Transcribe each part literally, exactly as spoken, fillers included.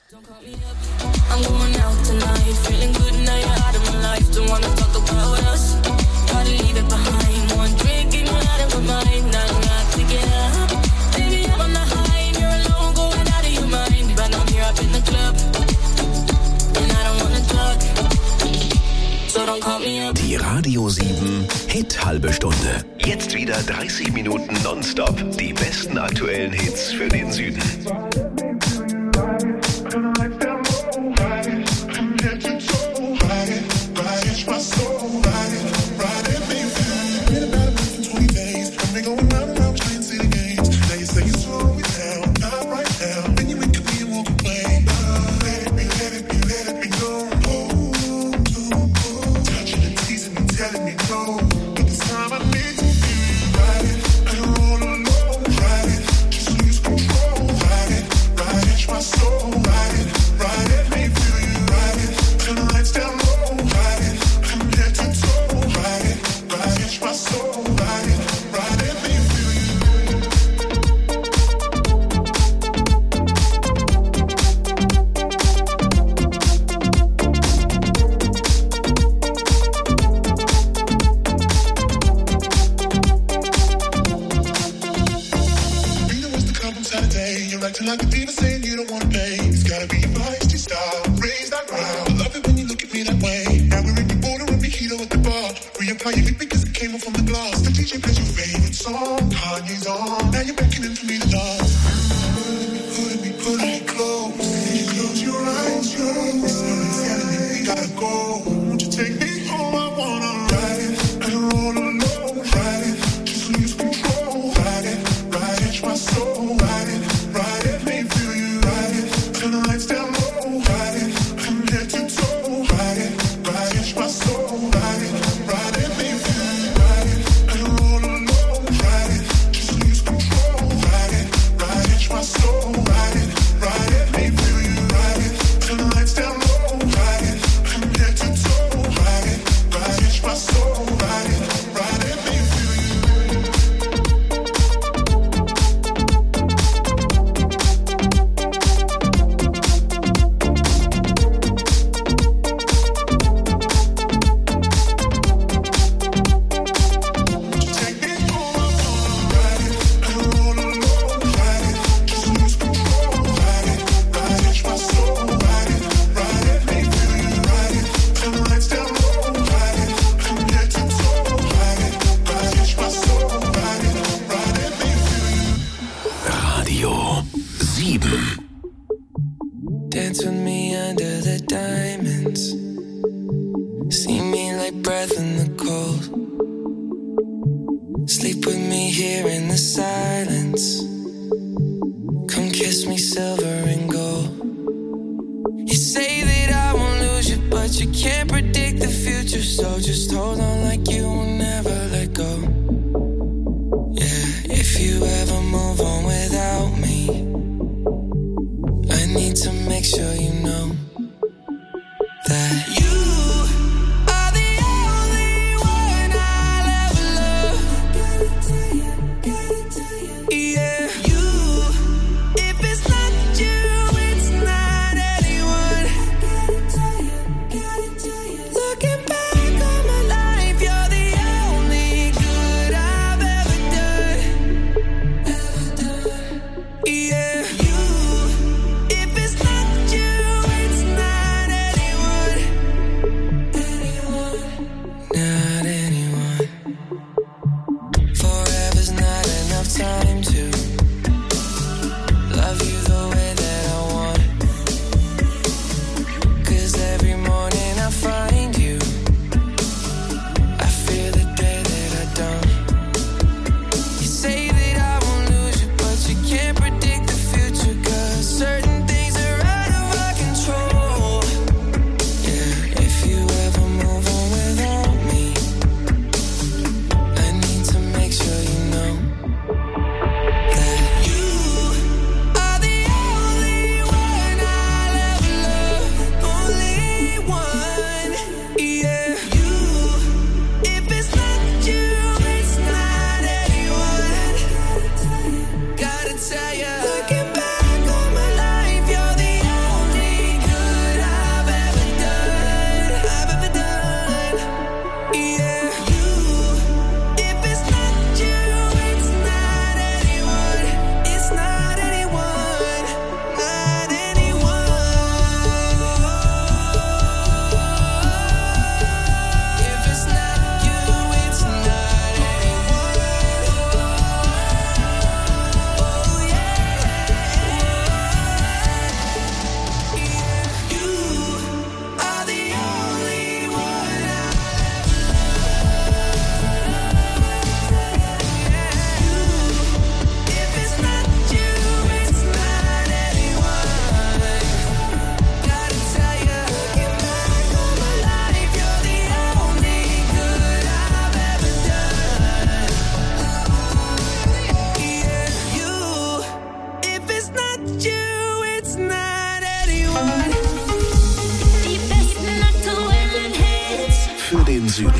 I'm going out tonight, feeling good now you're out of my life. Don't wanna talk about us, gotta leave it behind. One drink and you're out of my mind, now I'm not to get up. Baby, I'm on the high and you're alone, going out of your mind. But I'm here up in the club, and I don't wanna talk, so don't call me up. Die Radio sieben Hit halbe Stunde. Jetzt wieder dreißig Minuten nonstop. Die besten aktuellen Hits für den Süden. If it's not you, it's Süden.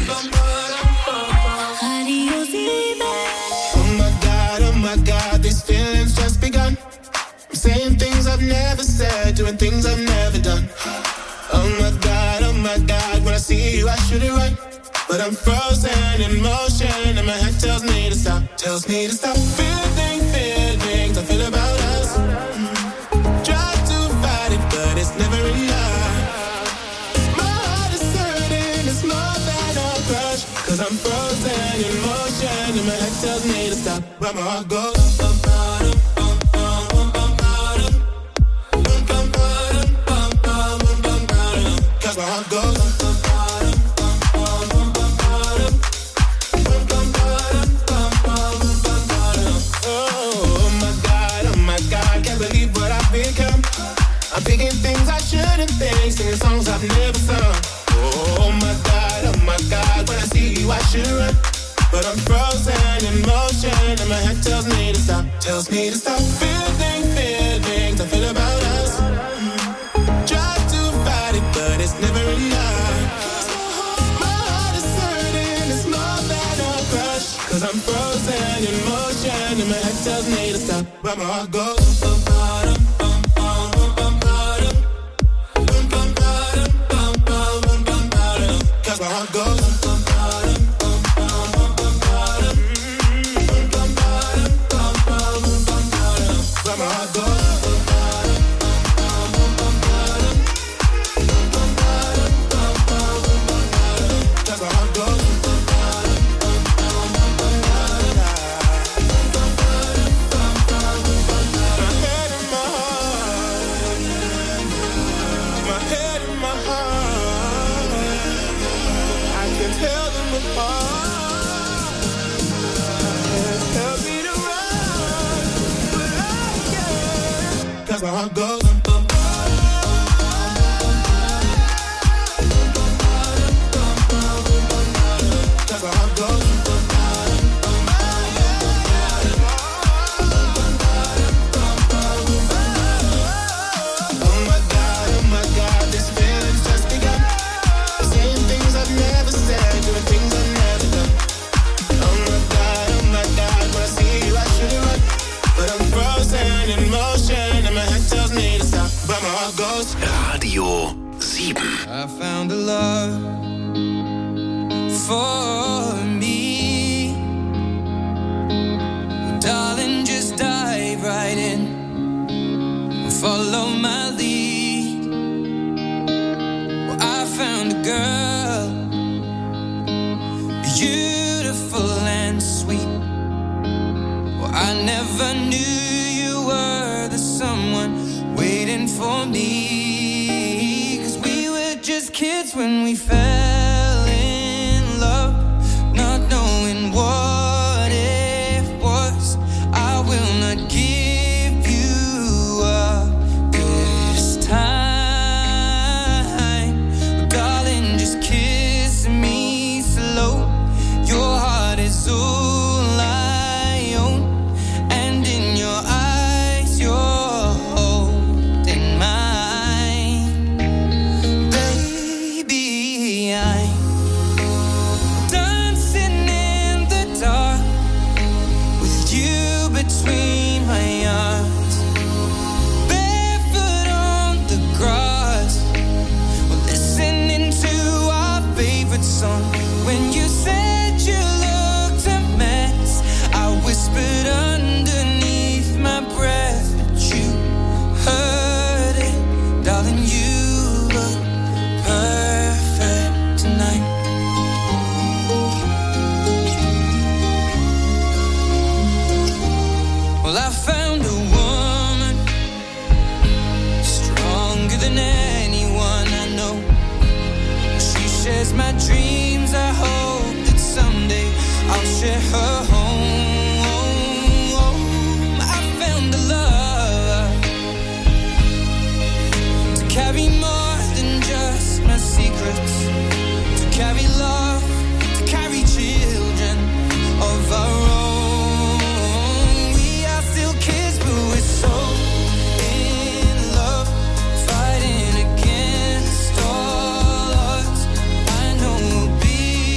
Radio sieben. Oh my God, oh my God, these feelings just begun. I'm saying things I've never said, doing things I've never done. Oh my God, oh my God, when I see you I should it right, but I'm frozen in motion and my head tells me to stop, tells me to stop. Feeling, feelings I feel about us. Mm. Try to fight it, but it's never enough. My heart is hurting, it's more than a crush, 'cause I'm frozen in motion and my head tells me to stop, but my heart goes bum, bottom, bum, bum, bum, bum, bottom. Bum, bum, bottom, bum, bum, bum, bum, bottom. 'Cause my heart goes bum, bum, bottom, bum, bum, bum, bum, bottom. Bum, bum, bottom, bum, bum, bum, bottom. Oh my God, oh my God, can't believe what I've become. I'm thinking things I shouldn't think, singing songs I've never sung. Oh my God, oh my God, when I see you I should run, but I'm frozen in motion and my head tells me to stop, tells me to stop. Feeling, feelings I feel about us. Try to fight it, but it's never enough. My heart is hurting, it's more than a crush, 'cause I'm frozen in motion and my head tells me to stop, but my heart goes bum, bottom, bum, bum, bum, bum, bottom. Bum, bum, bottom, bum, bum, bum, bum, bottom. 'Cause my heart goes bum, bottom, bum, bum, bum, bum, bottom. Bum, bum, bottom, bum, bum, bum, bum, bottom. But my heart goes bum, bottom, bum, bum, bum, bottom. Bum, bum, bottom, bum, bum, bum, bum, bottom. 'Cause my heart goes bum, bottom, bum, bum, bum, bum, bottom. Bum, bum, bottom, bum, bum, bum, bum, bottom. My head and my heart, my head and my heart, I can tell them apart. Can't help me to run, but I can't. 'Cause my heart goes bum, bum, bottom, bum, bum, bottom, bum, bum, bum, bum, bottom. 'Cause my heart goes bum, bottom, bum, bottom, bum, bum, bottom, bum, bum, bum, bottom. Oh my God, oh my God, this feeling's just begun. Saying things I've never said, doing things I've never done. Oh my God, oh my God, when I see you I should run, but I'm frozen in motion and my head tells me to stop, but my heart goes. Radio sieben. I found a love for me. Darling, just dive right in. Follow my lead. Well, I found a girl, beautiful and sweet. Well, I never knew you were the someone waiting for me. 'Cause we were just kids when we fell in love, not knowing what it was. I will not give you up this time. Darling, just kiss me slow. Your heart is all I own, and in your eyes you're holding mine. Baby, I'm dancing in the dark with you between my arms, barefoot on the grass. We're listening to our favorite song. When you said you looked a mess, I whispered underneath my breath, but you heard it. Darling, you look perfect tonight. Well, I found a woman stronger than anyone I know. She shares my dreams. I hope that someday I'll share her home. I found a love to carry more than just my secrets, to carry love, to carry children of our own. We are still kids, but we're so in love, fighting against all odds. I know we'll be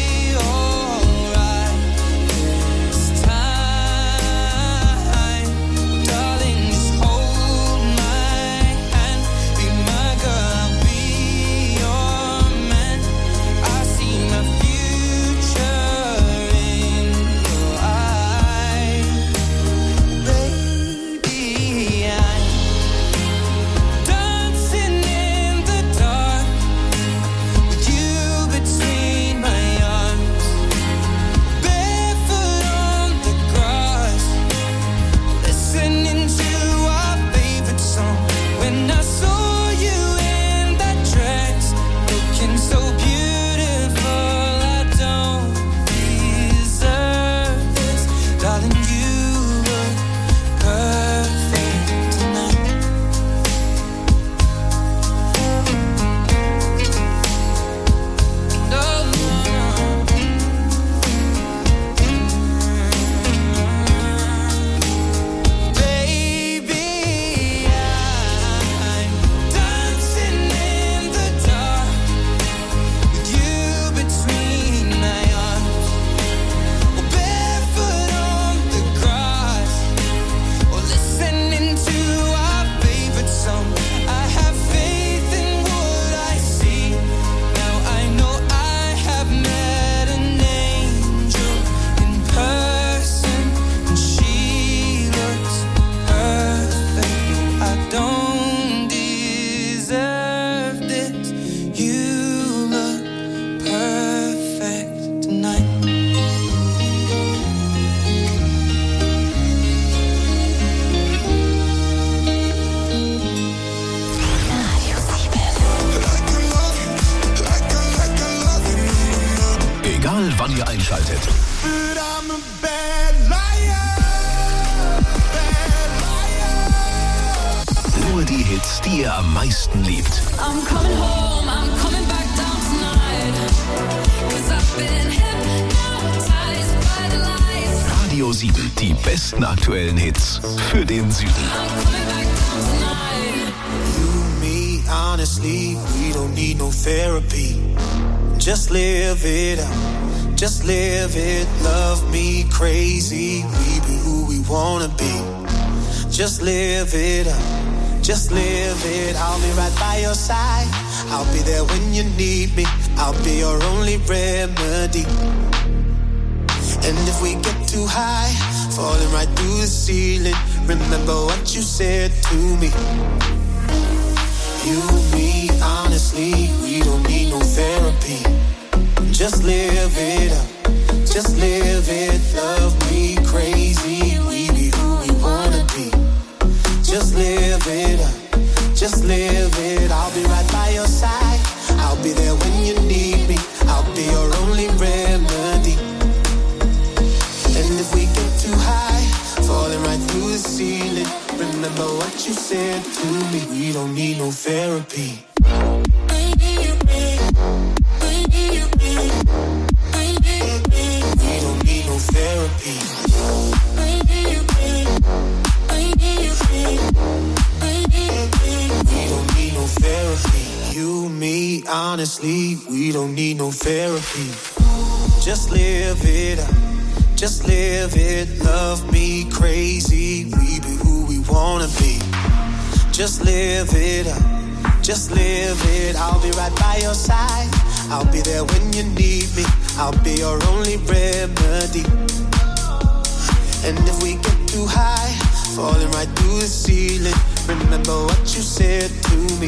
Egal wann ihr einschaltet. But I'm a bad liar, bad liar. Nur die Hits, die ihr am meisten liebt. I'm coming home, I'm coming back down tonight. 'Cause I've been hypnotized by the lights. Radio sieben, die besten aktuellen Hits für den Süden. I'm coming back down tonight. You, me, honestly, we don't need no therapy. Just live it up, just live it. Love me crazy, we be who we wanna be. Just live it up, just live it. I'll be right by your side, I'll be there when you need me. I'll be your only remedy. And if we get too high, falling right through the ceiling, remember what you said to me. You, me, honestly, we don't need no therapy. Just live it up, just live it. Love me crazy, we be who we wanna be. Just live it up, just live it. I'll be right by your side, I'll be there when you need me. I'll be your only remedy. And if we get too high, falling right through the ceiling, remember what you said to me. We don't need no therapy. We don't need no therapy. We don't need no therapy. You, me, honestly, we don't need no therapy. Just live it up, just live it. Love me crazy, we be who we wanna be. Just live it up, just live it. I'll be right by your side, I'll be there when you need me. I'll be your only remedy. And if we get too high, falling right through the ceiling, remember what you said to me.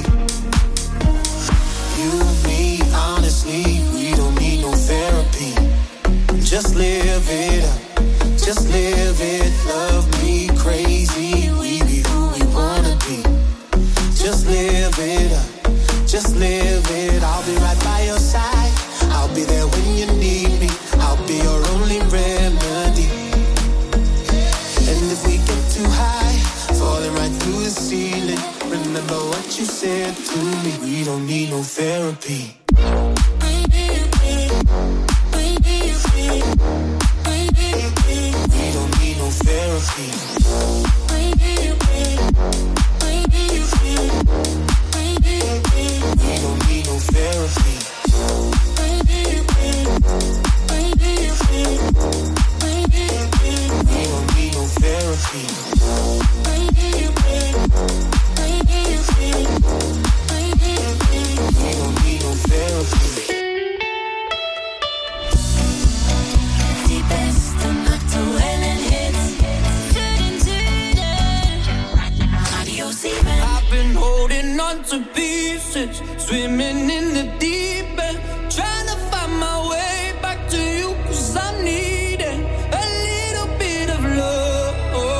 You, me, honestly, we don't need no therapy. Just live it up, just live it. Love me crazy, we be who we wanna be. Just live it up, just live it. I'll be right by your side, I'll be there when you need me. I'll be your only remedy. And if we get too high, falling right through the ceiling, remember what you said to me. We don't need no therapy. We don't need no therapy. We don't need no therapy. We don't need no therapy. We don't need no therapy. Die besten aktuellen Hits für den Süden. Radio sieben. I've been holding on to pieces, swimming in the deep end, trying to find my way back to you, 'cause I need it. A little bit of love,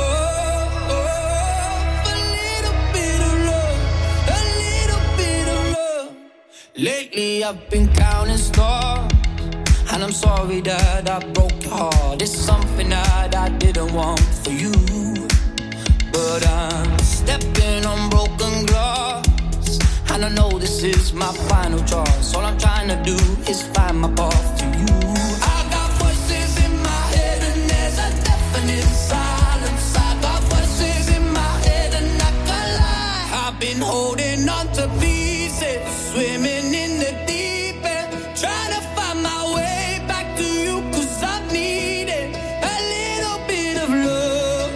a little bit of love, a little bit of love. Lately I've been counting stars, and I'm sorry that I broke your heart. It's something that I didn't want for you, but I'm stepping on broken glass, and I know this is my final choice. All I'm trying to do is find my path to you. I got voices in my head and there's a definite silence. I got voices in my head and I can't lie. I've been holding on to pieces, swimming in the deep end, trying to find my way back to you, 'cause I need it. A little bit of love,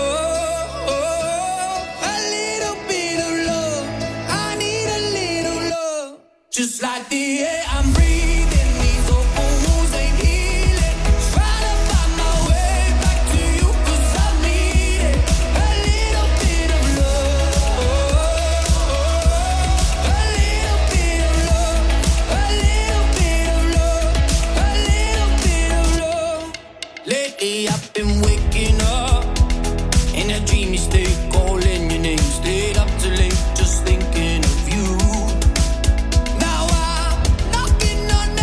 a little bit of love. I need a little love, just like the air I'm breathing. These open wounds ain't healing. Try to find my way back to you, 'cause I need it. A little bit of love, a little bit of love, a little bit of love, a little bit of love. Lately I've been waking up in a dreamy state, calling your name, stayed up too late, just thinking of you. Now I'm knocking on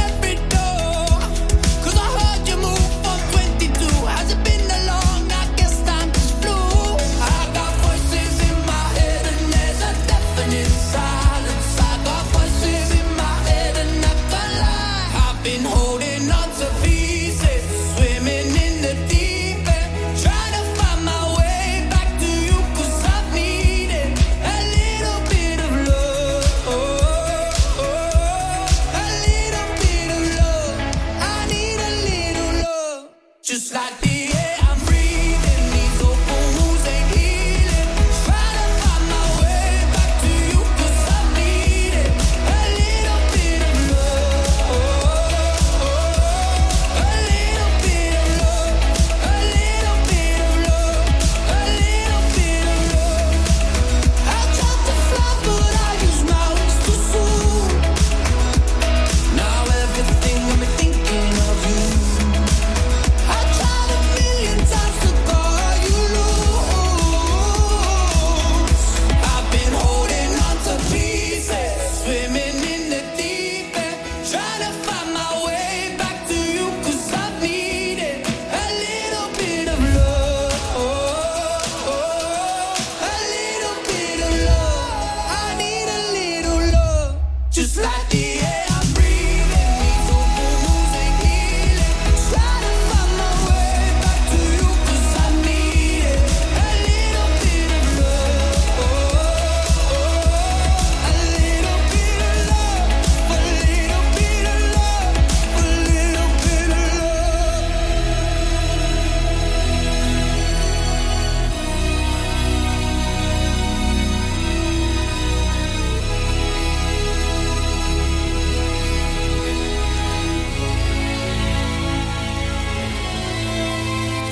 just like the air I breathe. Needs open wounds and healing. Try to find my way back to you 'cause I need it. A little bit of love, oh, oh, oh. A little bit of love, a little bit of love, a little bit of love.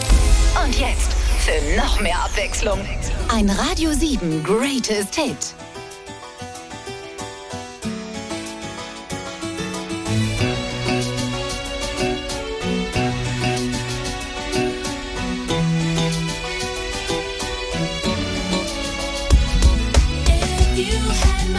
Und jetzt für noch mehr Abwechslung ein Radio sieben Greatest Hit.